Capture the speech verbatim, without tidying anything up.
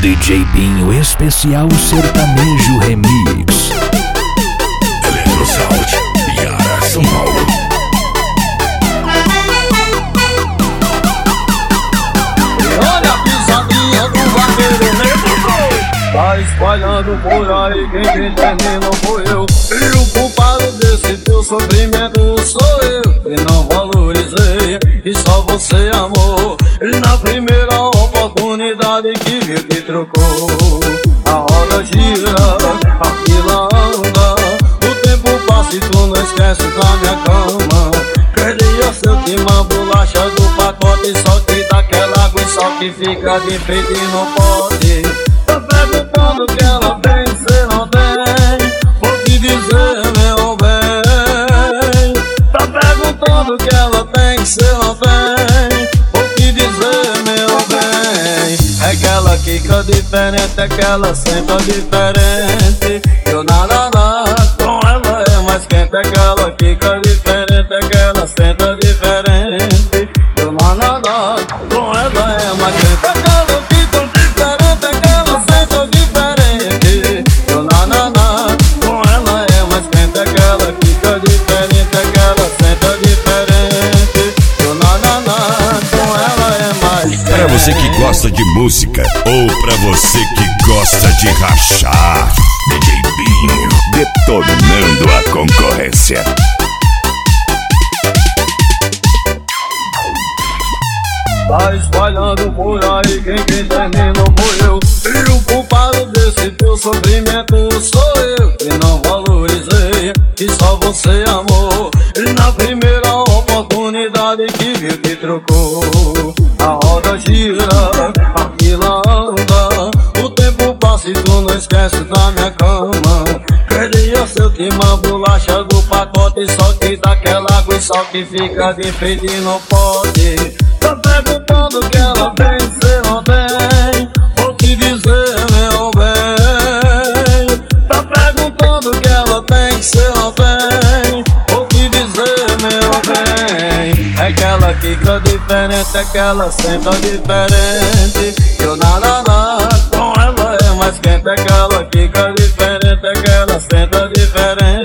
D J Binho Especial Sertanejo Remix. Eletrosound, Yara, São Paulo. Olha a pisadinha do vaqueiro negro, tá espalhando por aí, quem quem terminou foi eu. E o culpado desse teu sofrimento sou eu, que não valorizei, e só você amou. E na primeira oportunidade que viu que trocou, a roda gira, a fila anda, o tempo passa e tu não esquece da minha cama. Queria ser o timão, bolacha do pacote, só que daquela água e só que fica de peito e não pode. Tá perguntando que ela tem, cê não tem, vou te dizer, meu bem. Tá perguntando que ela tem, cê não tem, vou te dizer, meu bem. É que ela quica diferente, é que ela senta diferente. Eu nada, nada, com ela é mais quente, é que ela quica diferente, é que ela senta diferente. Eu nada, nada, com ela é mais quente, é que ela quica diferente, é que ela senta diferente. Eu nada, nada, com ela é mais quente, é que ela quica diferente, é que ela senta diferente. Eu nada, nada, com ela é mais quente. Pra você que gosta de música ou pra você que gosta de rachar, D J Binho detonando a concorrência. Tá espalhando por aí, quem quem terminou foi eu. E o culpado desse teu sofrimento sou eu, que não valorizei, que só você amou. E na primeira oportunidade que viu que trocou, a roda gira, a fila anda, o tempo passa e tu não esquece da minha cama. Queria ser o timão, bolacha do pacote, só que daquela água e só que fica de peito e não pode. Tá perguntando que ela tem, cê não tem, vou te dizer, meu bem. Tá perguntando que ela tem, cê não tem, vou te dizer, meu bem. É que ela fica diferente, é que ela senta diferente. Eu nada, nada, com ela é mais quente, é que ela fica diferente, é que ela senta diferente.